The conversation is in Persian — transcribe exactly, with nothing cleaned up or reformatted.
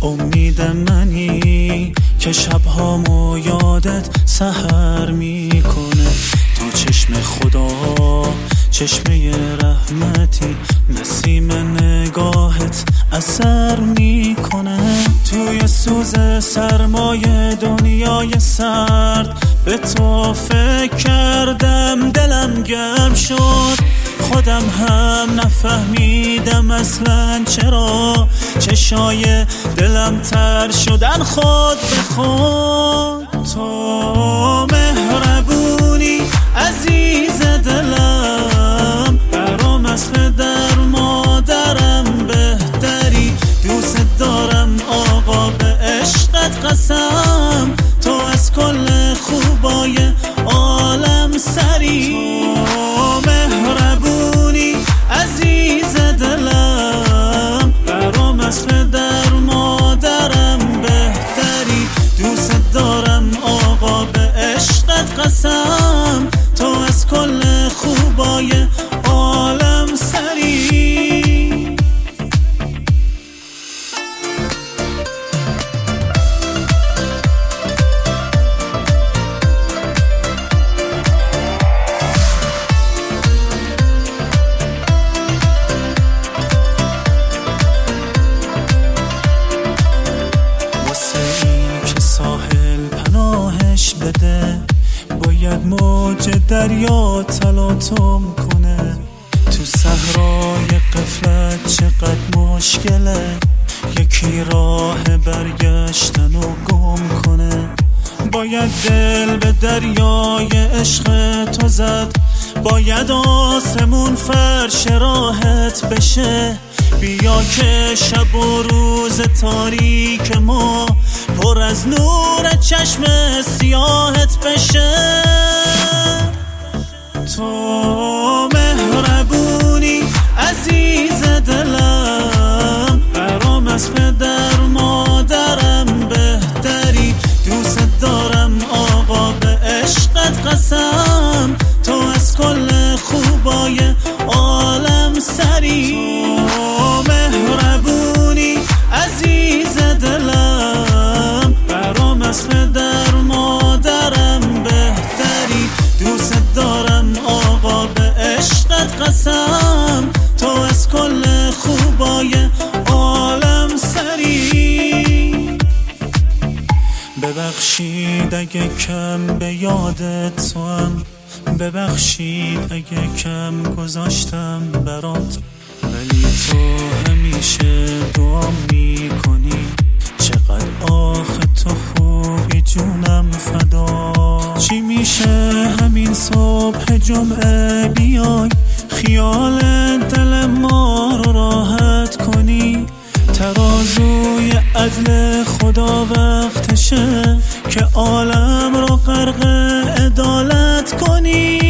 امید منی که شبهامو یادت سحر میکنه. تو چشم خدا چشمه رحمتی، نسیم نگاهت اثر میکنه. توی سوز سرمای دنیای سرد به تو فکر کردم، دلم گرم شد. خودم هم نفهمیدم اصلا چرا چشای دلم تر شدن خود به خود. تو مهربونی عزیز دلم، برام از پدر مادرم بهتری. دوست دارم آقا به عشقت قسم، تو از کل خوبای عالم سری. تو مهربونی عزیز دلم، برام از پدر مادرم بهتری. دوست دارم آقا به عشقت قسم، تو از کل خوبای عالم سری. بده باید موج دریا تلاطم کنه. تو صحرای غفلت چقدر مشکله، یکی راه برگشتن و گم کنه. باید دل به دریای عشق تو زد، باید آسمون فرش راحت بشه. بیا که شب و روز تاریک ما پر از نور چشم سیاهت بشه. تو مهربونی عزیز دلم، برام از پدر مادرم بهتری. دوست دارم آقا به عشقت قسم، تو از کل خوبای عالم سری. تو مهربونی عزیز دلم، برام از پدر مادرم بهتری. دوست دارم آقا به عشقت قسم، تو از کل خوبای عالم سری. ببخشید اگه کم به یادت توام، ببخشید اگه کم گذاشتم برات، ولی تو همیشه دعا میکنی. چقدر آخه تو خوبی جونم فدا. چی میشه همین صبح جمعه بیای، خیال دل ما رو راحت کنی. ترازوی عدل خدا وقتشه که عالم رو غرق عدالت کنی.